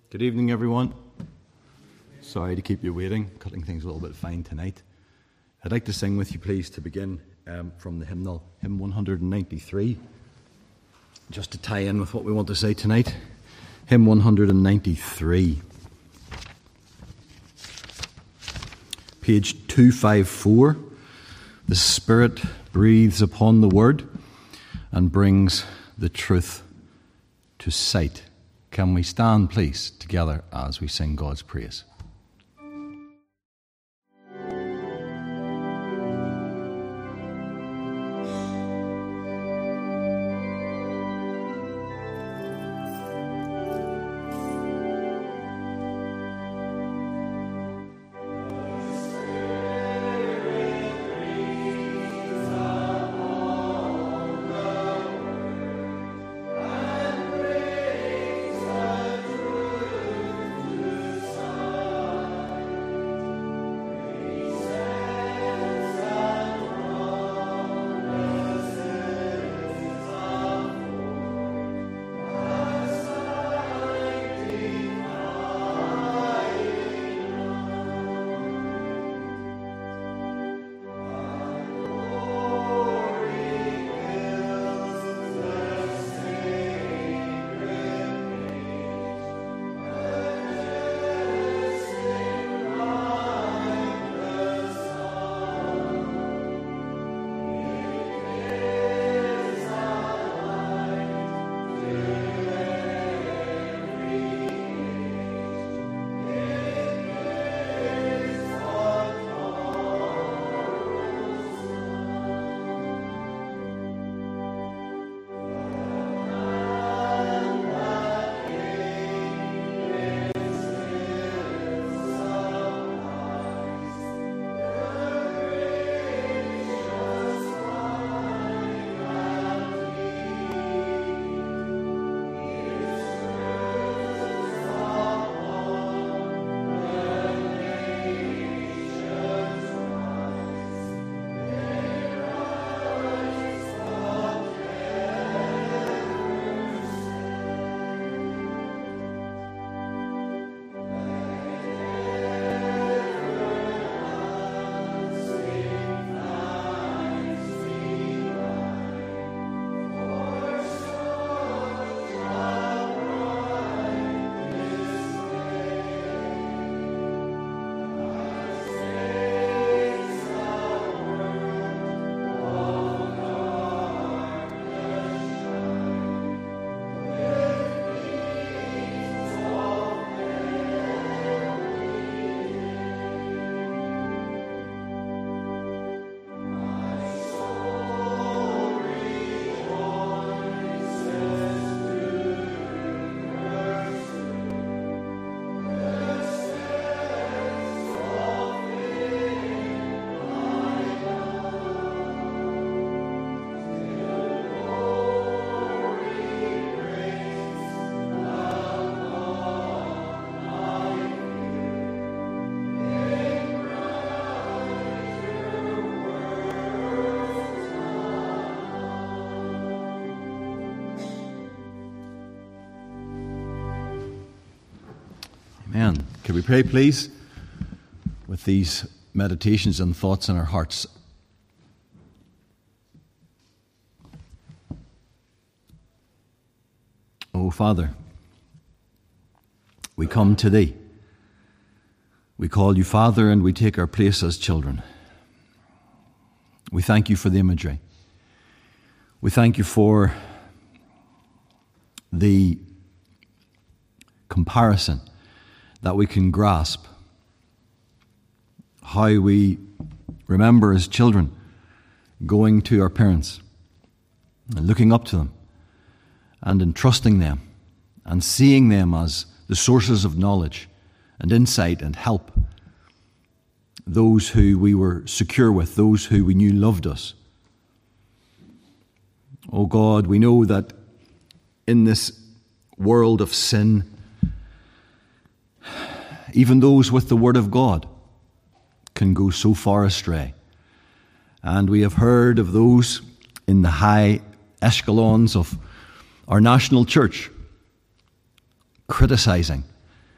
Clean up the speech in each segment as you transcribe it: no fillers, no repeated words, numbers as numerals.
Good evening, everyone. Sorry to keep you waiting, cutting things a little bit fine tonight. I'd like to sing with you, please, to begin from the hymnal, hymn 193, just to tie in with what we want to say tonight. Hymn 193, page 254. The Spirit breathes upon the Word and brings the truth to sight. Can we stand, please, together as we sing God's praise? Amen. Could we pray, please, with these meditations and thoughts in our hearts? Oh, Father, we come to Thee. We call You Father, and we take our place as children. We thank You for the imagery. We thank You for the comparison that we can grasp, how we remember as children going to our parents and looking up to them and entrusting them and seeing them as the sources of knowledge and insight and help, those who we were secure with, those who we knew loved us. Oh God, we know that in this world of sin, even those with the Word of God can go so far astray. And we have heard of those in the high echelons of our national church criticizing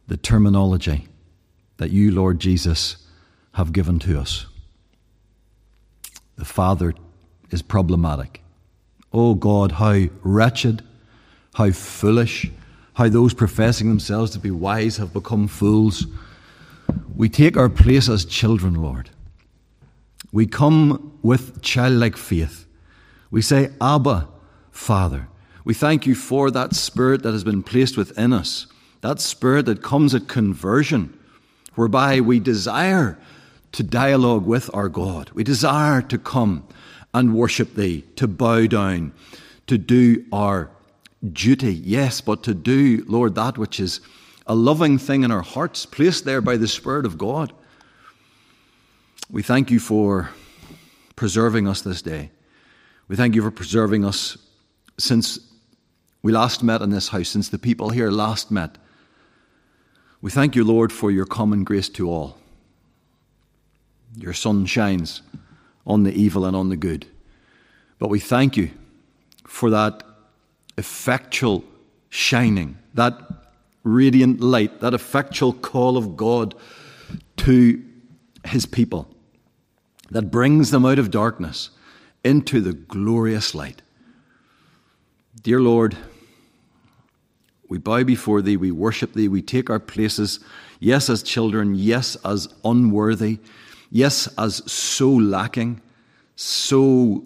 the terminology that you, Lord Jesus, have given to us. The Father is problematic. Oh God, how wretched, how foolish, how those professing themselves to be wise have become fools. We take our place as children, Lord. We come with childlike faith. We say, Abba, Father. We thank you for that Spirit that has been placed within us, that Spirit that comes at conversion, whereby we desire to dialogue with our God. We desire to come and worship thee, to bow down, to do our duty, yes, but to do, Lord, that which is a loving thing in our hearts, placed there by the Spirit of God. We thank you for preserving us this day. We thank you for preserving us since we last met in this house, since the people here last met. We thank you, Lord, for your common grace to all. Your sun shines on the evil and on the good. But we thank you for that effectual shining, that radiant light, that effectual call of God to his people that brings them out of darkness into the glorious light. Dear Lord, we bow before thee, we worship thee, we take our places, yes, as children, yes, as unworthy, yes, as so lacking, so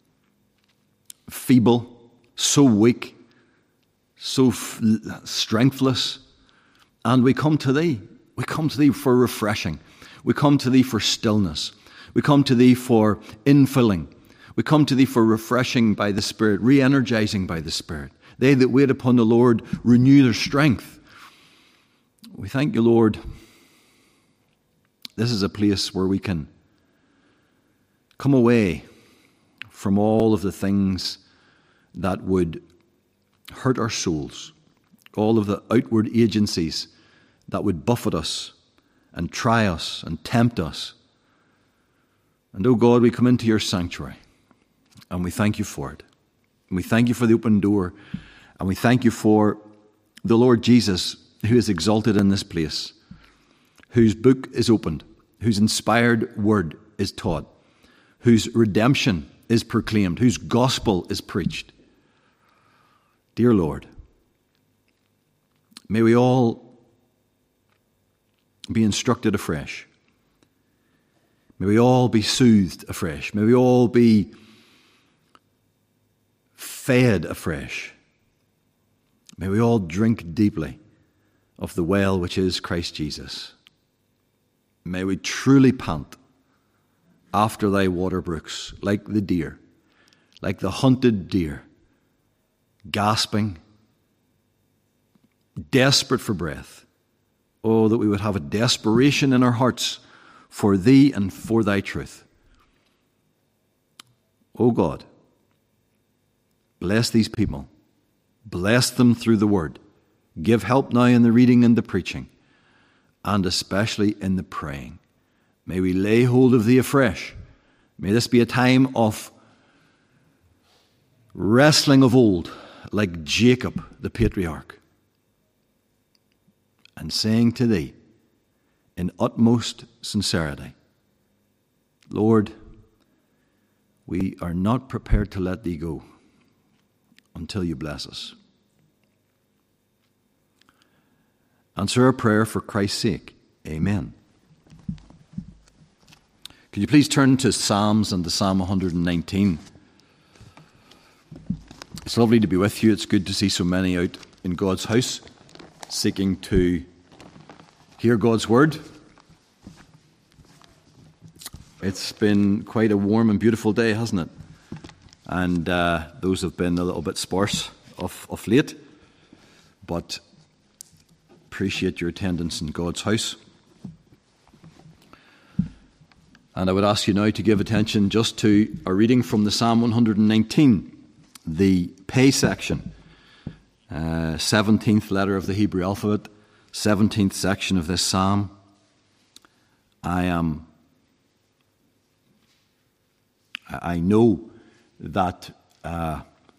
feeble, so weak, so strengthless. And we come to thee. We come to thee for refreshing. We come to thee for stillness. We come to thee for infilling. We come to thee for refreshing by the Spirit, re-energizing by the Spirit. They that wait upon the Lord renew their strength. We thank you, Lord. This is a place where we can come away from all of the things that would hurt our souls, all of the outward agencies that would buffet us and try us and tempt us. And, oh God, we come into your sanctuary and we thank you for it. And we thank you for the open door, and we thank you for the Lord Jesus, who is exalted in this place, whose book is opened, whose inspired word is taught, whose redemption is proclaimed, whose gospel is preached. Dear Lord, may we all be instructed afresh. May we all be soothed afresh. May we all be fed afresh. May we all drink deeply of the well which is Christ Jesus. May we truly pant after thy water brooks, like the deer, like the hunted deer, gasping, desperate for breath. Oh, that we would have a desperation in our hearts for thee and for thy truth. Oh God, bless these people. Bless them through the word. Give help now in the reading and the preaching, and especially in the praying. May we lay hold of thee afresh. May this be a time of wrestling of old, like Jacob the patriarch, and saying to thee in utmost sincerity, Lord, we are not prepared to let thee go until you bless us. Answer our prayer for Christ's sake. Amen. Could you please turn to Psalms and to Psalm 119? It's lovely to be with you. It's good to see so many out in God's house seeking to hear God's word. It's been quite a warm and beautiful day, hasn't it? And those have been a little bit sparse of late, but appreciate your attendance in God's house. And I would ask you now to give attention just to a reading from the Psalm 119, the pay section, 17th letter of the Hebrew alphabet, 17th section of this psalm. I know that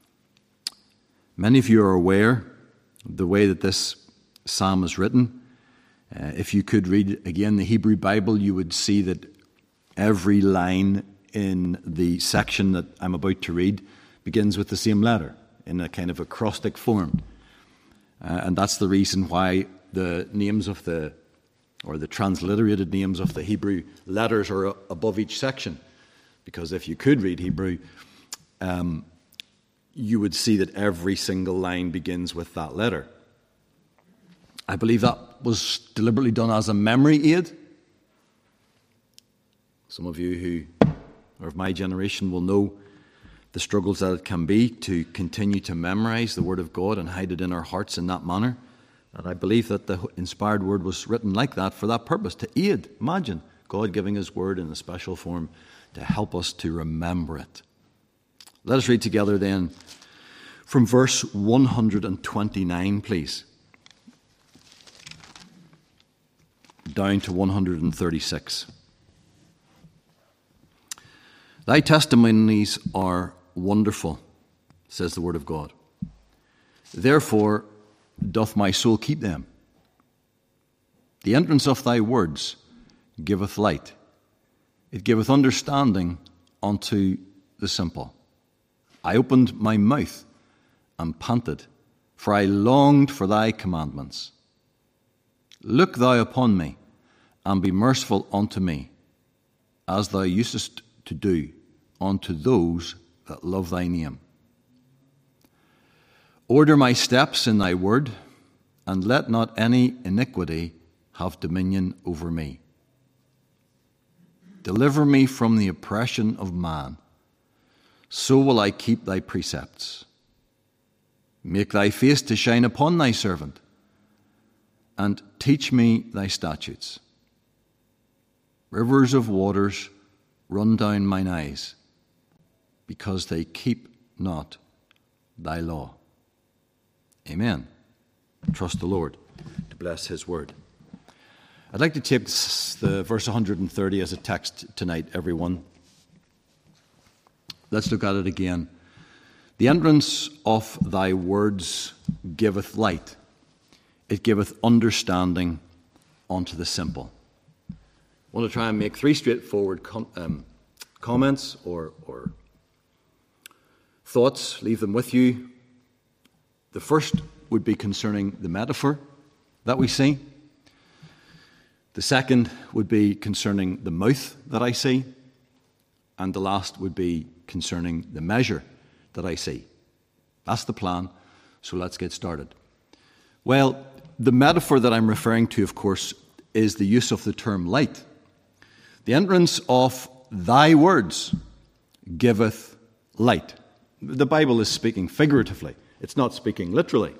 many of you are aware of the way that this psalm is written. If you could read again the Hebrew Bible, you would see that every line in the section that I'm about to read begins with the same letter in a kind of acrostic form. And that's the reason why the names of the transliterated names of the Hebrew letters are above each section. Because if you could read Hebrew, you would see that every single line begins with that letter. I believe that was deliberately done as a memory aid. Some of you who are of my generation will know the struggles that it can be to continue to memorize the Word of God and hide it in our hearts in that manner. And I believe that the inspired Word was written like that for that purpose, to aid. Imagine God giving His Word in a special form to help us to remember it. Let us read together then from verse 129, please, down to 136. Thy testimonies are wonderful, says the Word of God. Therefore doth my soul keep them. The entrance of thy words giveth light. It giveth understanding unto the simple. I opened my mouth and panted, for I longed for thy commandments. Look thou upon me, and be merciful unto me, as thou usest to do unto those that love thy name. Order my steps in thy word, and let not any iniquity have dominion over me. Deliver me from the oppression of man, so will I keep thy precepts. Make thy face to shine upon thy servant, and teach me thy statutes. Rivers of waters run down mine eyes, because they keep not thy law. Amen. Trust the Lord to bless his word. I'd like to take the verse 130 as a text tonight, everyone. Let's look at it again. The entrance of thy words giveth light. It giveth understanding unto the simple. I want to try and make three straightforward comments or thoughts, leave them with you. The first would be concerning the metaphor that we see. The second would be concerning the mouth that I see. And the last would be concerning the measure that I see. That's the plan, so let's get started. Well, the metaphor that I'm referring to, of course, is the use of the term light. The entrance of thy words giveth light. The Bible is speaking figuratively. It's not speaking literally.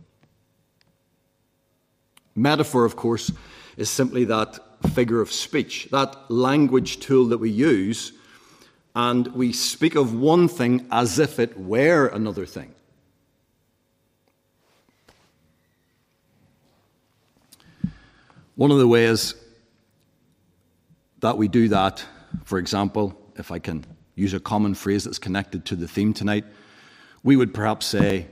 Metaphor, of course, is simply that figure of speech, that language tool that we use, and we speak of one thing as if it were another thing. One of the ways that we do that, for example, if I can use a common phrase that's connected to the theme tonight, we would perhaps say,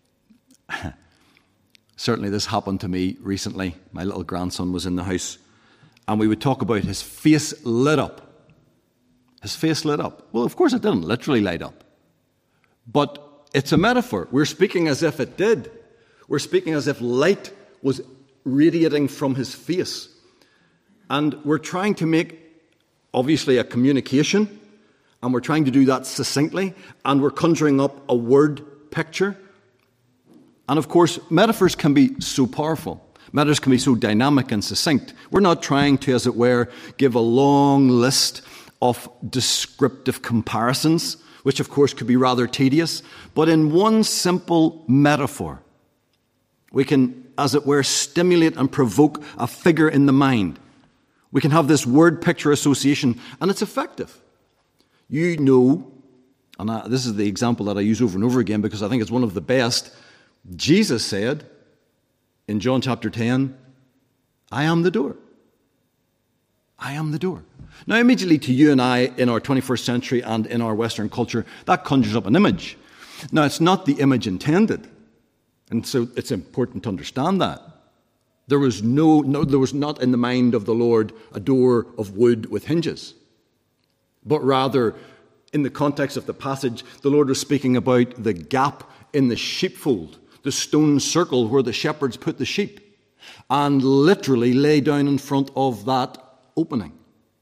certainly this happened to me recently. My little grandson was in the house, and we would talk about his face lit up. His face lit up. Well, of course it didn't literally light up. But it's a metaphor. We're speaking as if it did. We're speaking as if light was radiating from his face. And we're trying to make, obviously, a communication, and we're trying to do that succinctly, and we're conjuring up a word picture. And of course, metaphors can be so powerful. Metaphors can be so dynamic and succinct. We're not trying to, as it were, give a long list of descriptive comparisons, which of course could be rather tedious. But in one simple metaphor, we can, as it were, stimulate and provoke a figure in the mind. We can have this word picture association, and it's effective. You know, and this is the example that I use over and over again because I think it's one of the best. Jesus said in John chapter 10, I am the door. I am the door. Now, immediately to you and I, in our 21st century and in our Western culture, that conjures up an image. Now, it's not the image intended, and so it's important to understand that. There was not in the mind of the Lord a door of wood with hinges. But rather, in the context of the passage, the Lord was speaking about the gap in the sheepfold, the stone circle where the shepherds put the sheep, and literally lay down in front of that opening.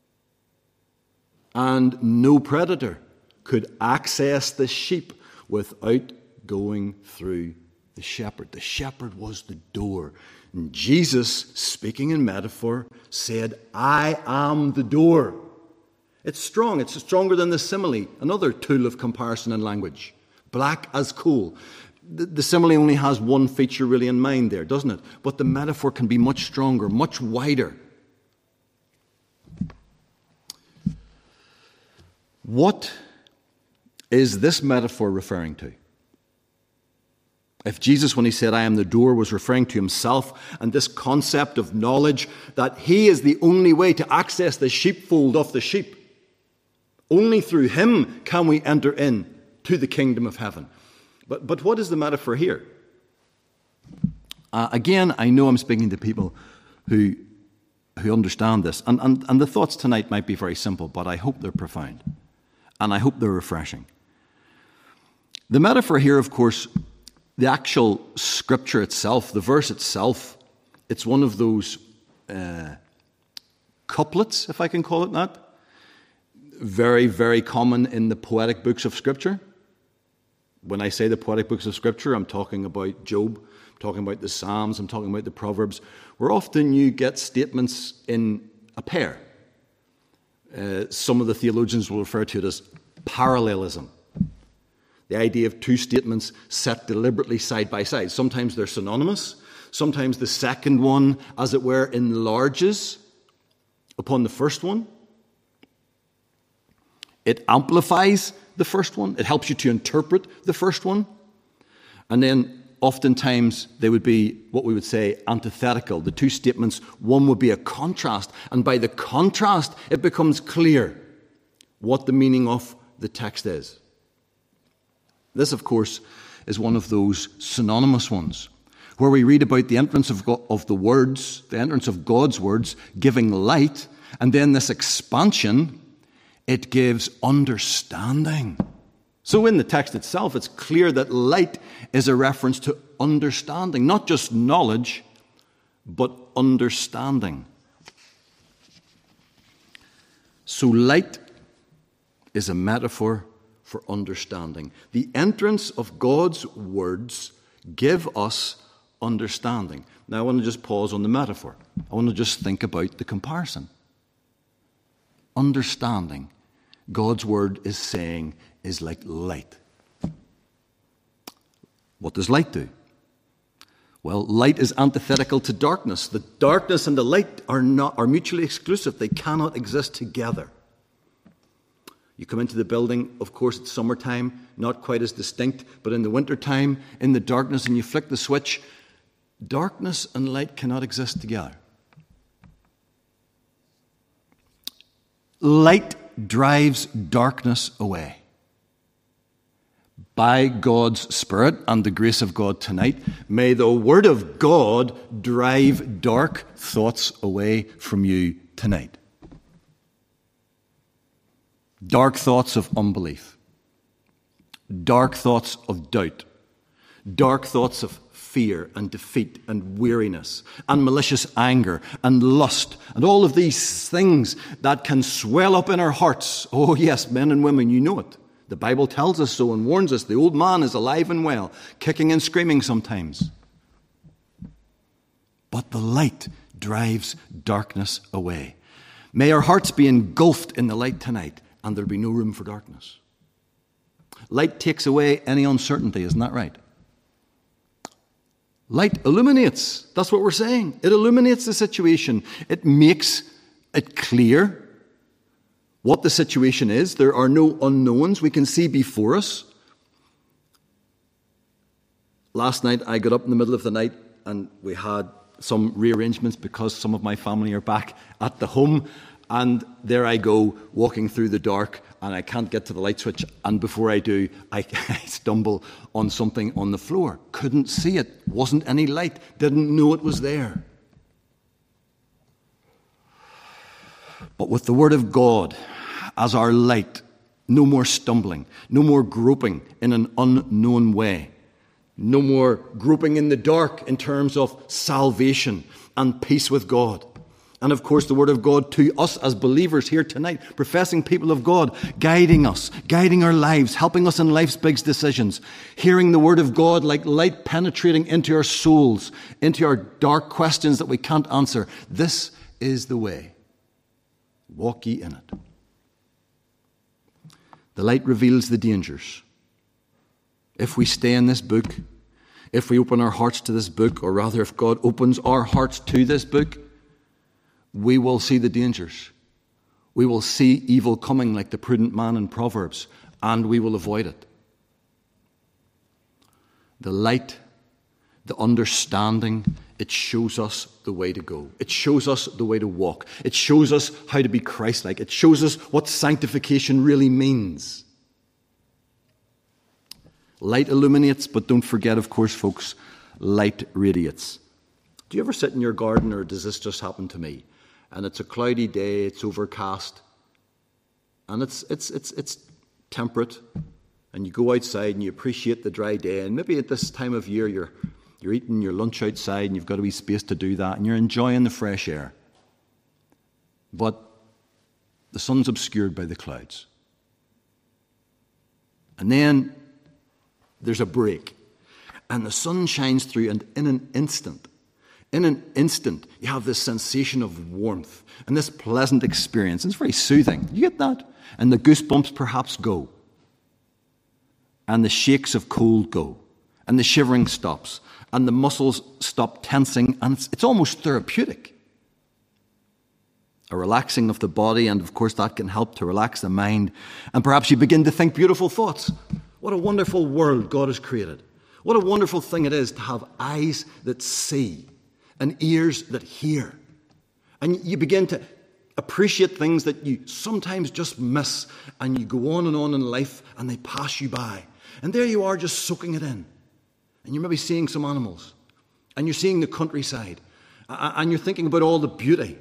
And no predator could access the sheep without going through the shepherd. The shepherd was the door. And Jesus, speaking in metaphor, said, I am the door. It's strong. It's stronger than the simile, another tool of comparison in language. Black as coal. The simile only has one feature really in mind there, doesn't it? But the metaphor can be much stronger, much wider. What is this metaphor referring to? If Jesus, when he said, I am the door, was referring to himself and this concept of knowledge that he is the only way to access the sheepfold of the sheep, only through him can we enter in to the kingdom of heaven. But what is the metaphor here? Again, I know I'm speaking to people who understand this. And the thoughts tonight might be very simple, but I hope they're profound. And I hope they're refreshing. The metaphor here, of course, the actual scripture itself, the verse itself, it's one of those couplets, if I can call it that. Very, very common in the poetic books of Scripture. When I say the poetic books of Scripture, I'm talking about Job, I'm talking about the Psalms, I'm talking about the Proverbs, where often you get statements in a pair. Some of the theologians will refer to it as parallelism. The idea of two statements set deliberately side by side. Sometimes they're synonymous. Sometimes the second one, as it were, enlarges upon the first one. It amplifies the first one. It helps you to interpret the first one. And then oftentimes they would be what we would say antithetical. The two statements, one would be a contrast. And by the contrast, it becomes clear what the meaning of the text is. This, of course, is one of those synonymous ones, where we read about the entrance of the words, the entrance of God's words, giving light, and then this expansion, it gives understanding. So in the text itself, it's clear that light is a reference to understanding, not just knowledge, but understanding. So light is a metaphor for understanding. The entrance of God's words give us understanding. Now I want to just pause on the metaphor. I want to just think about the comparison. Understanding, God's word is saying, is like light. What does light do? Well, light is antithetical to darkness. The darkness and the light are mutually exclusive. They cannot exist together. You come into the building, of course, it's summertime, not quite as distinct, but in the wintertime, in the darkness, and you flick the switch, darkness and light cannot exist together. Light drives darkness away. By God's Spirit and the grace of God tonight, may the Word of God drive dark thoughts away from you tonight. Dark thoughts of unbelief, dark thoughts of doubt, dark thoughts of fear and defeat and weariness and malicious anger and lust and all of these things that can swell up in our hearts. Oh yes, men and women, you know it. The Bible tells us so and warns us. The old man is alive and well, kicking and screaming sometimes. But the light drives darkness away. May our hearts be engulfed in the light tonight, and there'll be no room for darkness. Light takes away any uncertainty, isn't that right? Light illuminates. That's what we're saying. It illuminates the situation. It makes it clear what the situation is. There are no unknowns. We can see before us. Last night, I got up in the middle of the night and we had some rearrangements because some of my family are back at the home. And there I go, walking through the dark, and I can't get to the light switch. And before I do, I stumble on something on the floor. Couldn't see it. Wasn't any light. Didn't know it was there. But with the Word of God as our light, no more stumbling, no more groping in an unknown way, no more groping in the dark in terms of salvation and peace with God. And of course, the Word of God to us as believers here tonight, professing people of God, guiding us, guiding our lives, helping us in life's big decisions, hearing the Word of God like light penetrating into our souls, into our dark questions that we can't answer. This is the way. Walk ye in it. The light reveals the dangers. If we stay in this book, if we open our hearts to this book, or rather if God opens our hearts to this book, we will see the dangers. We will see evil coming like the prudent man in Proverbs, and we will avoid it. The light, the understanding, it shows us the way to go. It shows us the way to walk. It shows us how to be Christ-like. It shows us what sanctification really means. Light illuminates, but don't forget, of course, folks, light radiates. Do you ever sit in your garden, or does this just happen to me? And it's a cloudy day, it's overcast, and it's temperate, and you go outside and you appreciate the dry day, and maybe at this time of year you're eating your lunch outside and you've got a wee space to do that, and you're enjoying the fresh air. But the sun's obscured by the clouds. And then there's a break, and the sun shines through, and in an instant, you have this sensation of warmth and this pleasant experience. It's very soothing. You get that? And the goosebumps perhaps go. And the shakes of cold go. And the shivering stops. And the muscles stop tensing. And it's almost therapeutic. A relaxing of the body, and of course that can help to relax the mind. And perhaps you begin to think beautiful thoughts. What a wonderful world God has created. What a wonderful thing it is to have eyes that see and ears that hear. And you begin to appreciate things that you sometimes just miss, and you go on in life and they pass you by. And there you are just soaking it in. And you're maybe seeing some animals, and you're seeing the countryside, and you're thinking about all the beauty.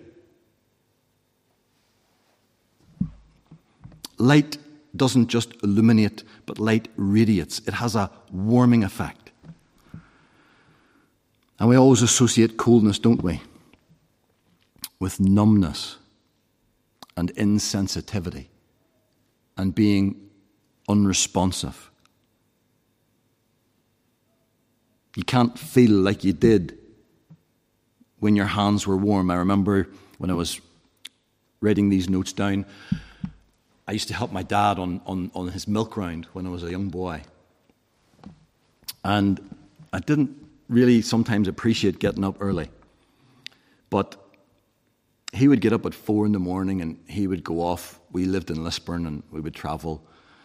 Light doesn't just illuminate, but light radiates. It has a warming effect. And we always associate coldness, don't we, with numbness and insensitivity and being unresponsive. You can't feel like you did when your hands were warm. I remember when I was writing these notes down, I used to help my dad on his milk round when I was a young boy. And I didn't really sometimes appreciate getting up early. But he would get up at 4 a.m. and he would go off. We lived in Lisburn, and we would travel,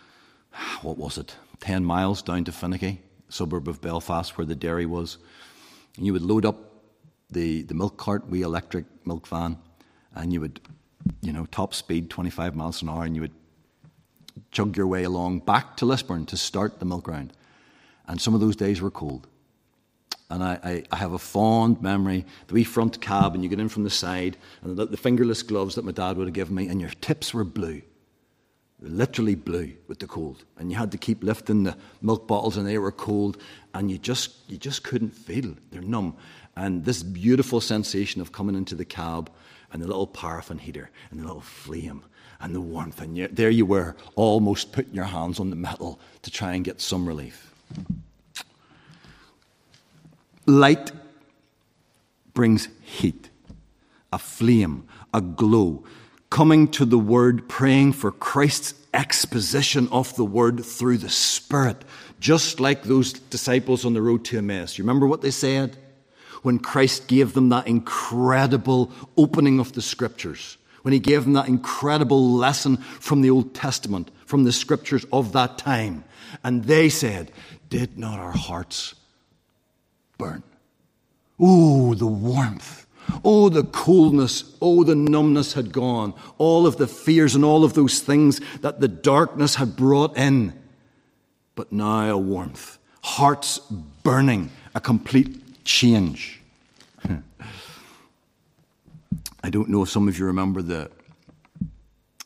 10 miles down to Finnicky, suburb of Belfast where the dairy was. And you would load up the milk cart, wee electric milk van, and you would, top speed, 25 miles an hour, and you would chug your way along back to Lisburn to start the milk round. And some of those days were cold. And I have a fond memory, the wee front cab, and you get in from the side, and the fingerless gloves that my dad would have given me, and your tips were blue. Literally blue with the cold. And you had to keep lifting the milk bottles, and they were cold, and you just couldn't feel. They're numb. And this beautiful sensation of coming into the cab, and the little paraffin heater, and the little flame, and the warmth, and there you were, almost putting your hands on the metal to try and get some relief. Light brings heat, a flame, a glow, coming to the Word, praying for Christ's exposition of the Word through the Spirit, just like those disciples on the road to Emmaus. You remember what they said? When Christ gave them that incredible opening of the Scriptures, when he gave them that incredible lesson from the Old Testament, from the Scriptures of that time. And they said, "Did not our hearts burn?" Oh, the warmth. Oh, the coldness. Oh, the numbness had gone. All of the fears and all of those things that the darkness had brought in. But now a warmth. Hearts burning. A complete change. I don't know if some of you remember the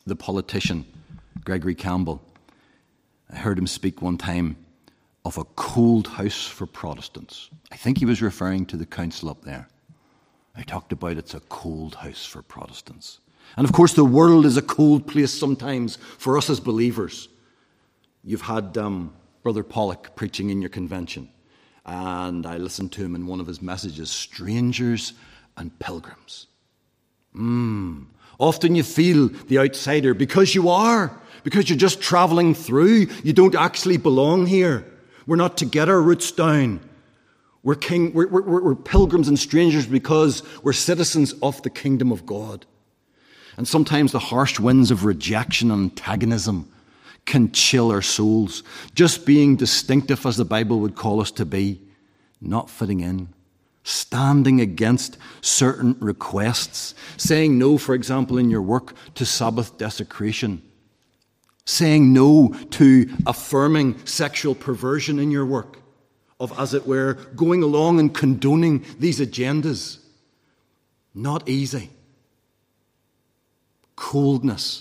the politician, Gregory Campbell. I heard him speak one time of a cold house for Protestants. I think he was referring to the council up there. I talked about it's a cold house for Protestants. And of course, the world is a cold place sometimes for us as believers. You've had Brother Pollock preaching in your convention, and I listened to him in one of his messages, strangers and pilgrims. Often you feel the outsider because you're just traveling through. You don't actually belong here. We're not to get our roots down. We're pilgrims and strangers because we're citizens of the kingdom of God. And sometimes the harsh winds of rejection and antagonism can chill our souls. Just being distinctive, as the Bible would call us to be, not fitting in, standing against certain requests, saying no, for example, in your work to Sabbath desecration, saying no to affirming sexual perversion in your work, of, as it were, going along and condoning these agendas. Not easy. Coldness.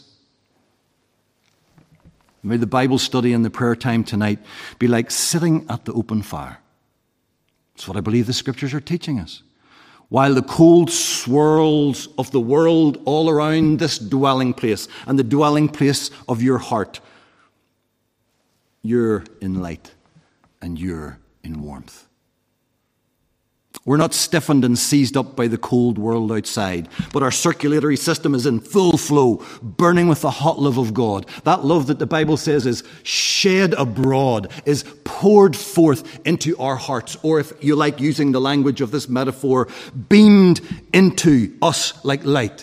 May the Bible study and the prayer time tonight be like sitting at the open fire. That's what I believe the Scriptures are teaching us. While the cold swirls of the world all around this dwelling place and the dwelling place of your heart, you're in light and you're in warmth. We're not stiffened and seized up by the cold world outside, but our circulatory system is in full flow, burning with the hot love of God. That love that the Bible says is shed abroad, is poured forth into our hearts, or if you like using the language of this metaphor, beamed into us like light.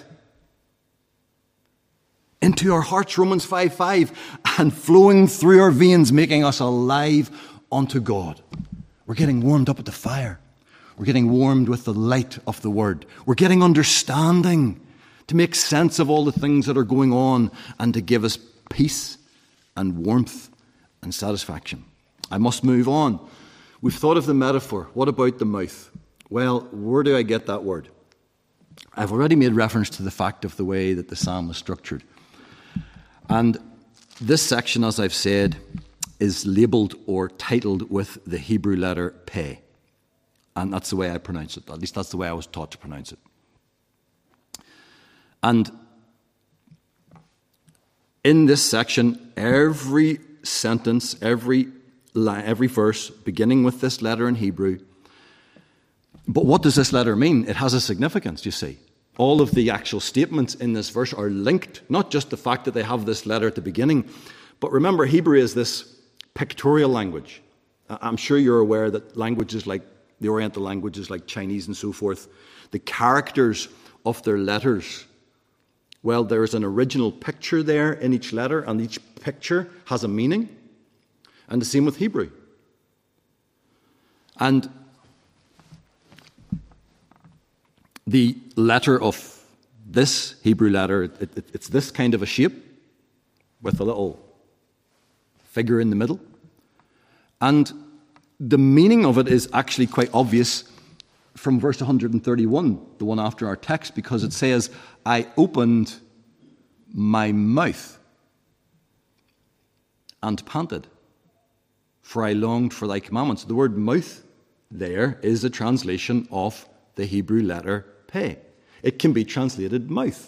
Into our hearts, Romans 5:5, and flowing through our veins, making us alive unto God. We're getting warmed up at the fire. We're getting warmed with the light of the Word. We're getting understanding to make sense of all the things that are going on and to give us peace and warmth and satisfaction. I must move on. We've thought of the metaphor. What about the mouth? Well, where do I get that word? I've already made reference to the fact of the way that the psalm is structured. And this section, as I've said, is labelled or titled with the Hebrew letter Peh. And that's the way I pronounce it. At least that's the way I was taught to pronounce it. And in this section, every sentence, every verse, beginning with this letter in Hebrew. But what does this letter mean? It has a significance, you see. All of the actual statements in this verse are linked, not just the fact that they have this letter at the beginning, but remember, Hebrew is this pictorial language. I'm sure you're aware that languages like the Oriental languages like Chinese and so forth, the characters of their letters, well, there's an original picture there in each letter, and each picture has a meaning. And the same with Hebrew. And the letter of this Hebrew letter, it's this kind of a shape with a little figure in the middle. And the meaning of it is actually quite obvious from verse 131, the one after our text, because it says, I opened my mouth and panted, for I longed for thy commandments. The word mouth there is a translation of the Hebrew letter Peh. It can be translated mouth.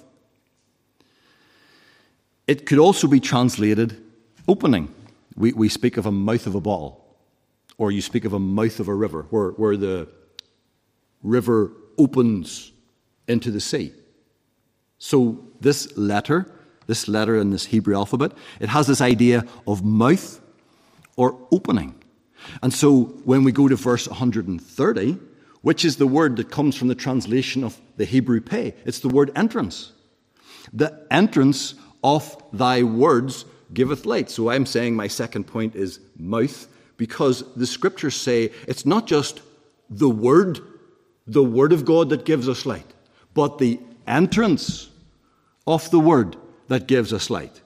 It could also be translated opening. We speak of a mouth of a bottle. Or you speak of a mouth of a river, where the river opens into the sea. So this letter in this Hebrew alphabet, it has this idea of mouth or opening. And so when we go to verse 130, which is the word that comes from the translation of the Hebrew Peh, it's the word entrance. The entrance of thy words giveth light. So I'm saying my second point is mouth, because the Scriptures say it's not just the Word of God that gives us light, but the entrance of the Word that gives us light.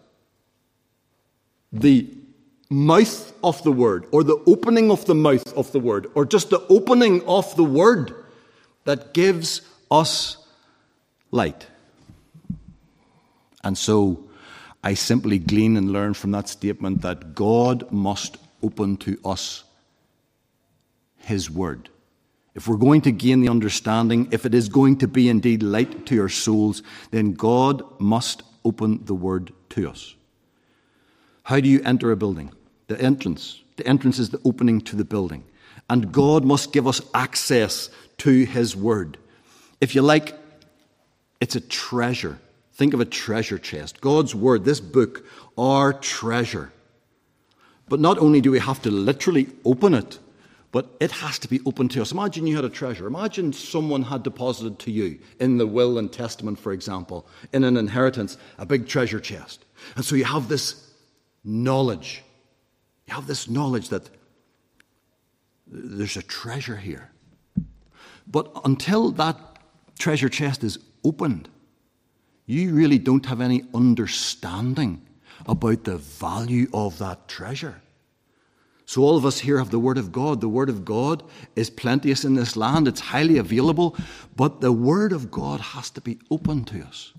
The mouth of the Word, or the opening of the mouth of the Word, or just the opening of the Word that gives us light. And so, I simply glean and learn from that statement that God must open to us his word. If we're going to gain the understanding, if it is going to be indeed light to our souls, then God must open the word to us. How do you enter a building? The entrance. The entrance is the opening to the building. And God must give us access to his word. If you like, it's a treasure. Think of a treasure chest. God's word, this book, our treasure. But not only do we have to literally open it, but it has to be open to us. Imagine you had a treasure. Imagine someone had deposited to you in the will and testament, for example, in an inheritance, a big treasure chest. And so you have this knowledge. You have this knowledge that there's a treasure here. But until that treasure chest is opened, you really don't have any understanding about the value of that treasure. So all of us here have the Word of God. The Word of God is plenteous in this land. It's highly available. But the Word of God has to be open to us.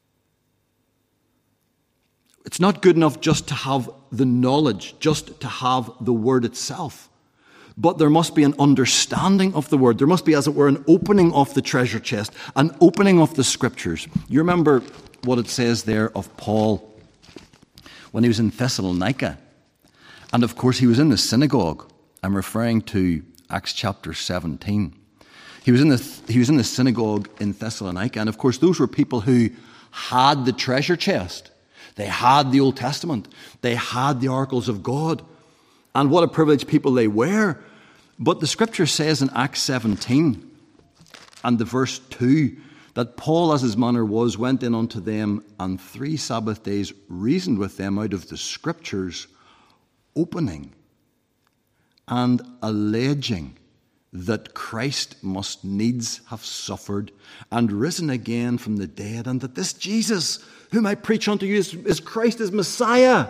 It's not good enough just to have the knowledge, just to have the Word itself. But there must be an understanding of the Word. There must be, as it were, an opening of the treasure chest, an opening of the Scriptures. You remember what it says there of Paul when he was in Thessalonica. And of course, he was in the synagogue. I'm referring to Acts chapter 17. He was in the synagogue in Thessalonica. And of course, those were people who had the treasure chest. They had the Old Testament. They had the oracles of God. And what a privileged people they were. But the scripture says in Acts 17 and the verse 2 that Paul, as his manner was, went in unto them and 3 Sabbath days reasoned with them out of the scriptures, opening and alleging that Christ must needs have suffered and risen again from the dead, and that this Jesus, whom I preach unto you, is Christ, is Messiah.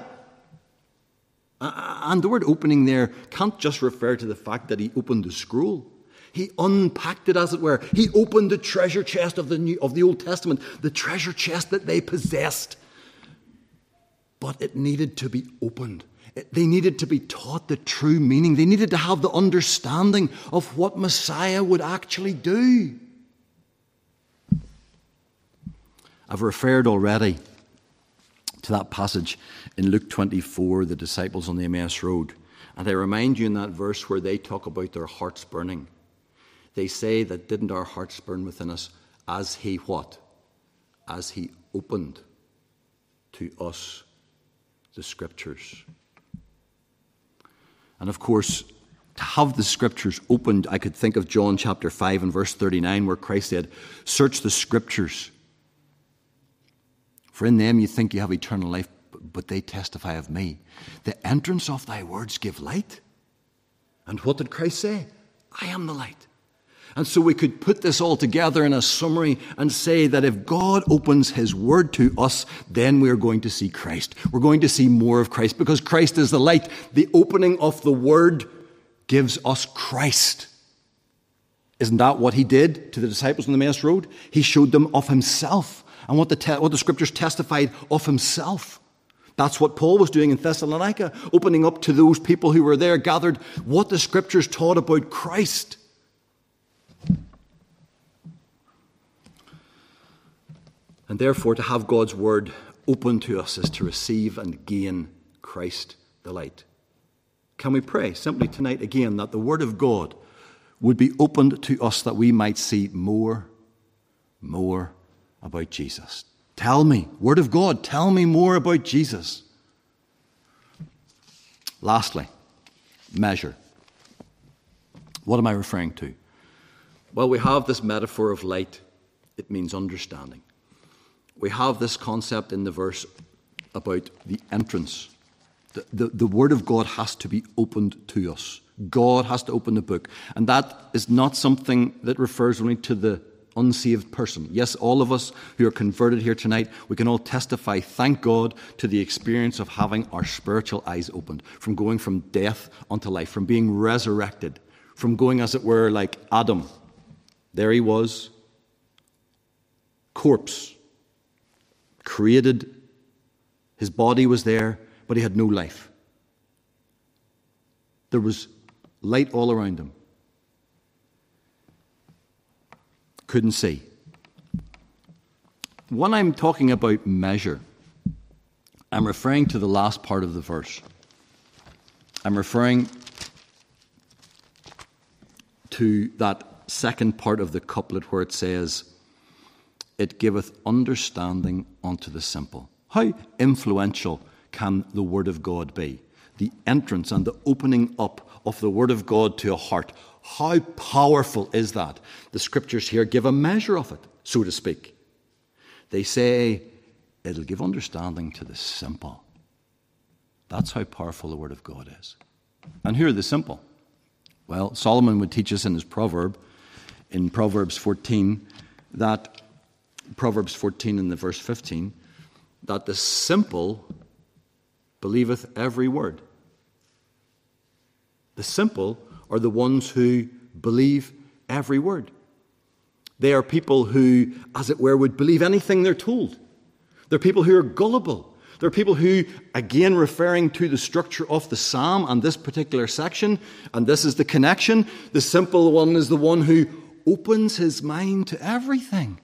And the word opening there can't just refer to the fact that he opened the scroll. He unpacked it, as it were. He opened the treasure chest of the Old Testament, the treasure chest that they possessed. But it needed to be opened. They needed to be taught the true meaning. They needed to have the understanding of what Messiah would actually do. I've referred already to that passage in Luke 24, the disciples on the Emmaus Road. And I remind you in that verse where they talk about their hearts burning. They say that didn't our hearts burn within us as he what? As he opened to us the scriptures. And of course, to have the scriptures opened, I could think of John chapter 5 and verse 39 where Christ said, search the scriptures, for in them you think you have eternal life, but they testify of me. The entrance of thy words give light. And what did Christ say? I am the light. And so we could put this all together in a summary and say that if God opens his word to us, then we're going to see Christ. We're going to see more of Christ because Christ is the light. The opening of the word gives us Christ. Isn't that what he did to the disciples on the Emmaus Road? He showed them of himself and what the scriptures testified of himself. That's what Paul was doing in Thessalonica, opening up to those people who were there gathered what the scriptures taught about Christ. And therefore, to have God's word open to us is to receive and gain Christ the light. Can we pray simply tonight again that the word of God would be opened to us that we might see more about Jesus? Tell me, word of God, tell me more about Jesus. Lastly, measure. What am I referring to? Well, we have this metaphor of light. It means understanding. We have this concept in the verse about the entrance. The word of God has to be opened to us. God has to open the book. And that is not something that refers only to the unsaved person. Yes, all of us who are converted here tonight, we can all testify, thank God, to the experience of having our spiritual eyes opened, from going from death unto life, from being resurrected, from going, as it were, like Adam. There he was, corpse, created His body was there, but he had no life. There was light all around him. Couldn't see. When I'm talking about measure, I'm referring to the last part of the verse. I'm referring to that second part of the couplet where it says, "It giveth understanding unto the simple." How influential can the Word of God be? The entrance and the opening up of the Word of God to a heart. How powerful is that? The Scriptures here give a measure of it, so to speak. They say, it'll give understanding to the simple. That's how powerful the Word of God is. And who are the simple? Well, Solomon would teach us in his proverb, in Proverbs 14, that Proverbs 14 in the verse 15, that the simple believeth every word. The simple are the ones who believe every word. They are people who, as it were, would believe anything they're told. They're people who are gullible. They're people who, again referring to the structure of the psalm and this particular section, and this is the connection, the simple one is the one who opens his mind to everything.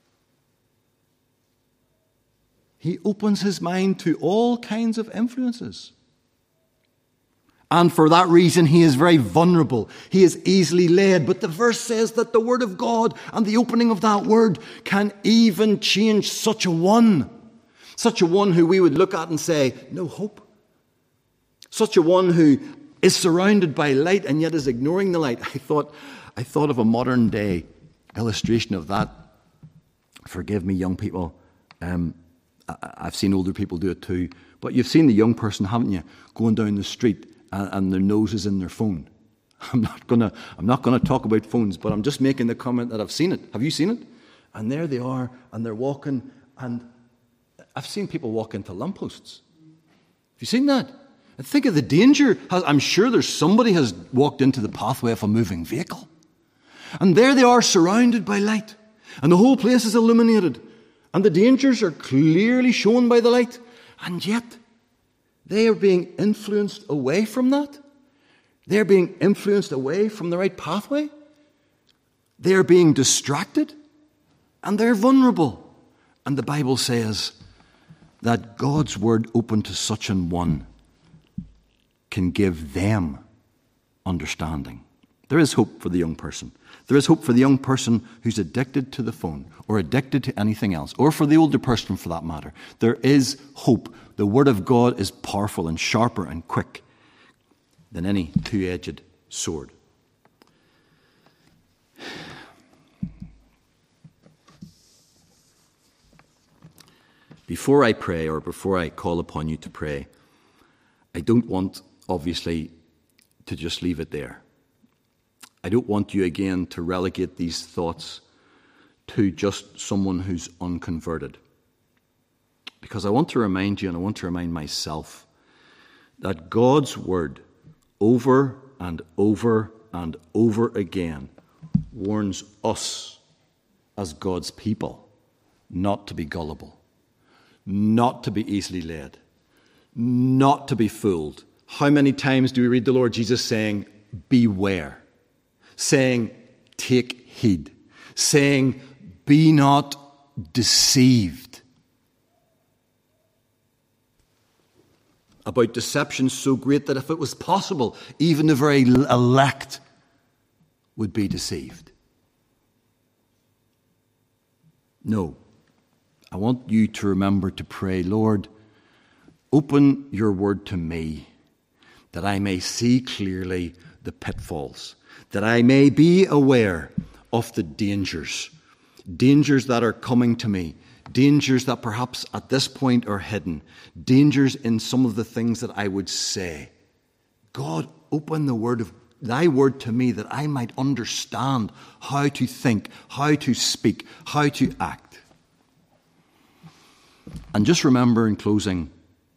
He opens his mind to all kinds of influences. And for that reason, he is very vulnerable. He is easily led. But the verse says that the Word of God and the opening of that Word can even change such a one who we would look at and say, no hope. Such a one who is surrounded by light and yet is ignoring the light. I thought of a modern day illustration of that. Forgive me, young people. I've seen older people do it too. But you've seen the young person, haven't you, going down the street and their nose is in their phone. I'm not gonna talk about phones, but I'm just making the comment that I've seen it. Have you seen it? And there they are, and they're walking, and I've seen people walk into lampposts. Have you seen that? And think of the danger. I'm sure there's somebody has walked into the pathway of a moving vehicle. And there they are, surrounded by light. And the whole place is illuminated. And the dangers are clearly shown by the light. And yet, they are being influenced away from that. They're being influenced away from the right pathway. They're being distracted. And they're vulnerable. And the Bible says that God's word open to such an one can give them understanding. There is hope for the young person. There is hope for the young person who's addicted to the phone or addicted to anything else, or for the older person for that matter. There is hope. The Word of God is powerful and sharper and quick than any two-edged sword. Before I pray, or before I call upon you to pray, I don't want, obviously, to just leave it there. I don't want you again to relegate these thoughts to just someone who's unconverted. Because I want to remind you, and I want to remind myself, that God's word over and over and over again warns us as God's people not to be gullible, not to be easily led, not to be fooled. How many times do we read the Lord Jesus saying, beware? Saying, take heed. Saying, be not deceived. About deception so great that if it was possible, even the very elect would be deceived. No. I want you to remember to pray, Lord, open your word to me, that I may see clearly the pitfalls, that I may be aware of the dangers that are coming to me, dangers that perhaps at this point are hidden, dangers in some of the things that I would say. God, open thy word to me that I might understand how to think, how to speak, how to act. And just remember in closing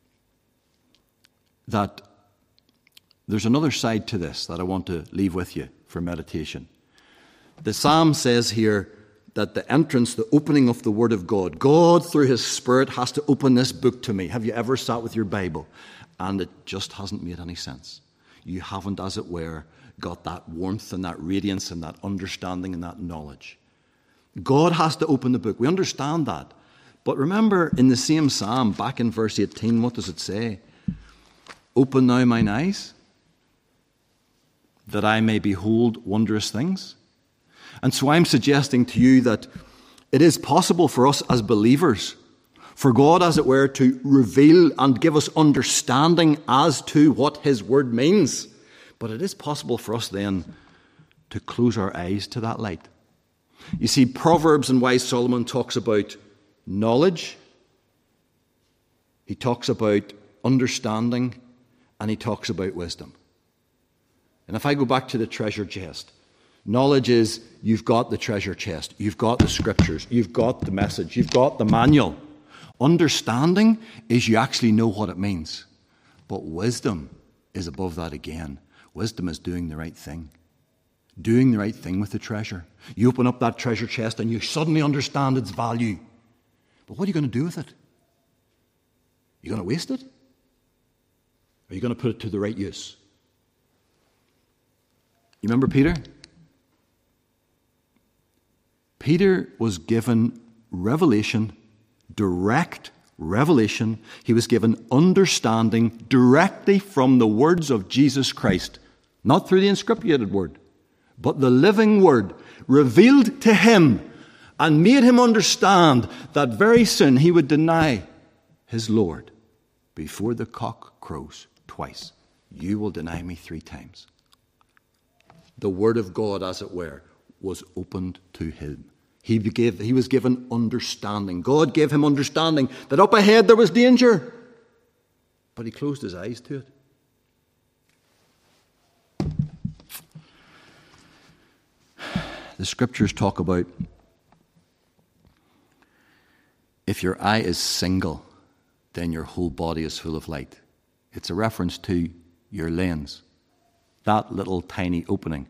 that there's another side to this that I want to leave with you for meditation. The psalm says here that the entrance, the opening of the Word of God, God through His Spirit has to open this book to me. Have you ever sat with your Bible and it just hasn't made any sense? You haven't, as it were, got that warmth and that radiance and that understanding and that knowledge. God has to open the book. We understand that. But remember, in the same psalm, back in verse 18, what does it say? Open now mine eyes, that I may behold wondrous things. And so I'm suggesting to you that it is possible for us as believers, for God, as it were, to reveal and give us understanding as to what His Word means. But it is possible for us then to close our eyes to that light. You see, Proverbs and Wise Solomon talks about knowledge, he talks about understanding, and he talks about wisdom. And if I go back to the treasure chest, knowledge is you've got the treasure chest, you've got the scriptures, you've got the message, you've got the manual. Understanding is you actually know what it means. But wisdom is above that again. Wisdom is doing the right thing. Doing the right thing with the treasure. You open up that treasure chest and you suddenly understand its value. But what are you going to do with it? Are you going to waste it? Are you going to put it to the right use? You remember Peter? Peter was given revelation, direct revelation. He was given understanding directly from the words of Jesus Christ. Not through the inscripted word, but the living word revealed to him and made him understand that very soon he would deny his Lord before the cock crows twice. You will deny me 3 times. The word of God, as it were, was opened to him. He was given understanding. God gave him understanding that up ahead there was danger. But he closed his eyes to it. The scriptures talk about if your eye is single, then your whole body is full of light. It's a reference to your lens, that little tiny opening.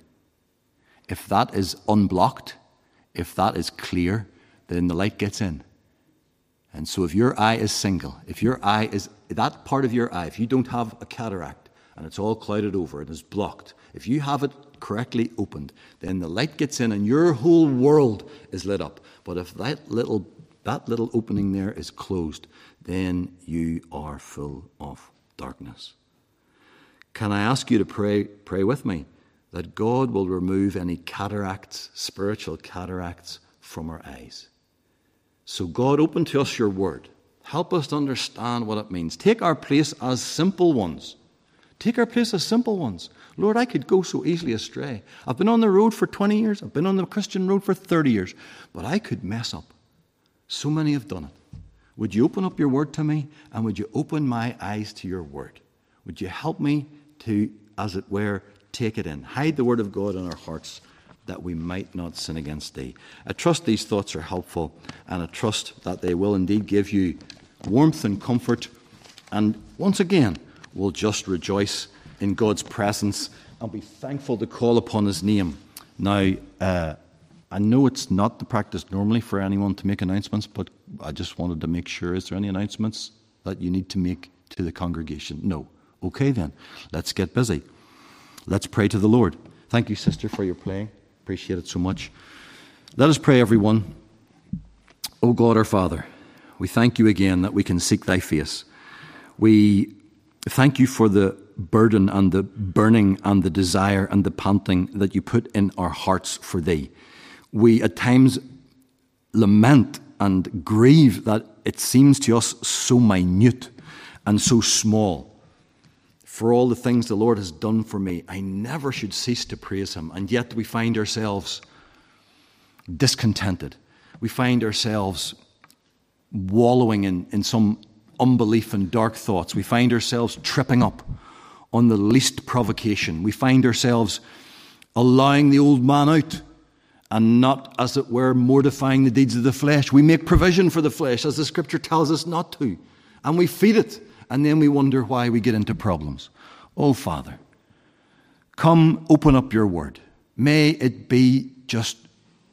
If that is unblocked, if that is clear, then the light gets in. And so if your eye is single, if your eye is, that part of your eye, if you don't have a cataract and it's all clouded over, it is blocked, if you have it correctly opened, then the light gets in and your whole world is lit up. But if that little opening there is closed, then you are full of darkness. Can I ask you to pray with me that God will remove any cataracts, spiritual cataracts, from our eyes? So God, open to us your word. Help us to understand what it means. Take our place as simple ones. Take our place as simple ones. Lord, I could go so easily astray. I've been on the road for 20 years. I've been on the Christian road for 30 years. But I could mess up. So many have done it. Would you open up your word to me? And would you open my eyes to your word? Would you help me to, as it were, take it in? Hide the word of God in our hearts that we might not sin against thee. I trust these thoughts are helpful, and I trust that they will indeed give you warmth and comfort, and once again will just rejoice in God's presence and be thankful to call upon his name. Now, I know it's not the practice normally for anyone to make announcements, but I just wanted to make sure. Is there any announcements that you need to make to the congregation? No. Okay then, let's get busy. Let's pray to the Lord. Thank you, sister, for your playing. Appreciate it so much. Let us pray, everyone. O God, our Father, we thank you again that we can seek thy face. We thank you for the burden and the burning and the desire and the panting that you put in our hearts for thee. We at times lament and grieve that it seems to us so minute and so small. For all the things the Lord has done for me, I never should cease to praise him. And yet we find ourselves discontented. We find ourselves wallowing in some unbelief and dark thoughts. We find ourselves tripping up on the least provocation. We find ourselves allowing the old man out and not, as it were, mortifying the deeds of the flesh. We make provision for the flesh, as the scripture tells us not to. And we feed it. And then we wonder why we get into problems. Oh, Father, come open up your word. May it be just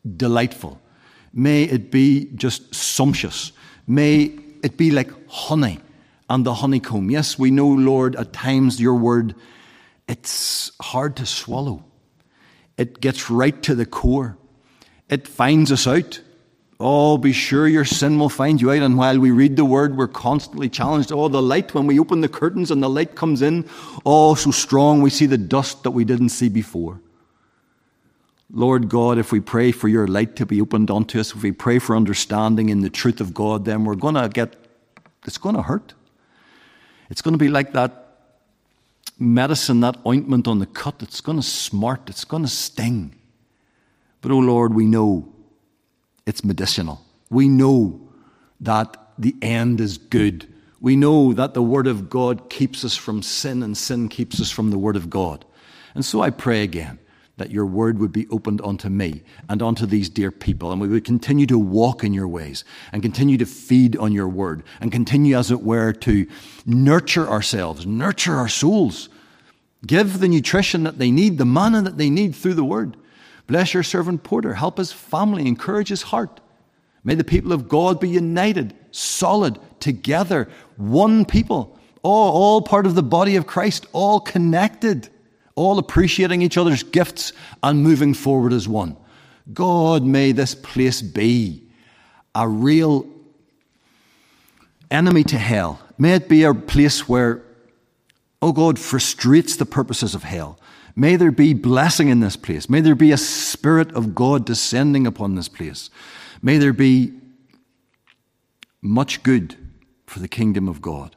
delightful. May it be just sumptuous. May it be like honey and the honeycomb. Yes, we know, Lord, at times your word, it's hard to swallow. It gets right to the core. It finds us out. Oh, be sure your sin will find you out. And while we read the word, we're constantly challenged. Oh, the light, when we open the curtains and the light comes in, oh, so strong, we see the dust that we didn't see before. Lord God, if we pray for your light to be opened unto us, if we pray for understanding in the truth of God, then it's going to hurt. It's going to be like that medicine, that ointment on the cut. It's going to smart. It's going to sting. But, oh Lord, we know it's medicinal. We know that the end is good. We know that the Word of God keeps us from sin, and sin keeps us from the Word of God. And so I pray again that your Word would be opened unto me and unto these dear people, and we would continue to walk in your ways and continue to feed on your Word and continue, as it were, to nurture ourselves, nurture our souls, give the nutrition that they need, the manna that they need through the Word. Bless your servant Porter. Help his family. Encourage his heart. May the people of God be united, solid, together, one people, all part of the body of Christ, all connected, all appreciating each other's gifts and moving forward as one. God, may this place be a real enemy to hell. May it be a place where, oh God, frustrates the purposes of hell. May there be blessing in this place. May there be a Spirit of God descending upon this place. May there be much good for the kingdom of God.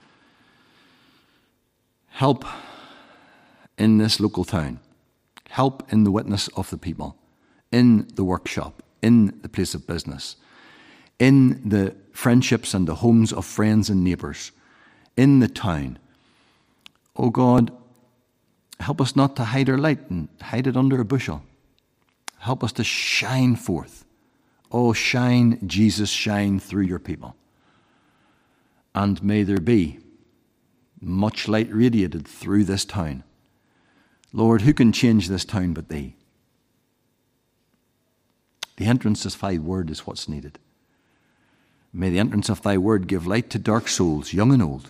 Help in this local town. Help in the witness of the people, in the workshop, in the place of business, in the friendships and the homes of friends and neighbours, in the town. Oh God, help us not to hide our light and hide it under a bushel. Help us to shine forth. Oh, shine, Jesus, shine through your people. And may there be much light radiated through this town. Lord, who can change this town but thee? The entrance of thy word is what's needed. May the entrance of thy word give light to dark souls, young and old,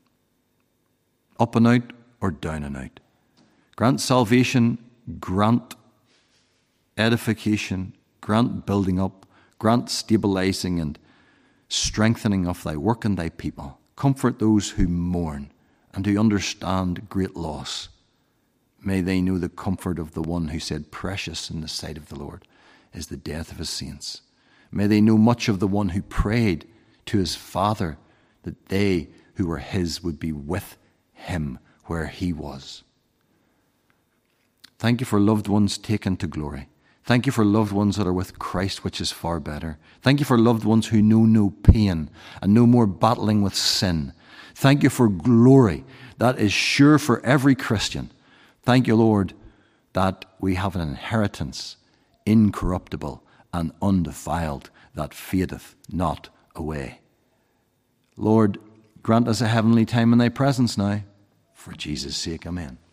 up and out or down and out. Grant salvation, grant edification, grant building up, grant stabilizing and strengthening of thy work and thy people. Comfort those who mourn and who understand great loss. May they know the comfort of the one who said, precious in the sight of the Lord is the death of his saints. May they know much of the one who prayed to his Father that they who were his would be with him where he was. Thank you for loved ones taken to glory. Thank you for loved ones that are with Christ, which is far better. Thank you for loved ones who know no pain and no more battling with sin. Thank you for glory that is sure for every Christian. Thank you, Lord, that we have an inheritance, incorruptible and undefiled, that fadeth not away. Lord, grant us a heavenly time in thy presence now. For Jesus' sake, amen.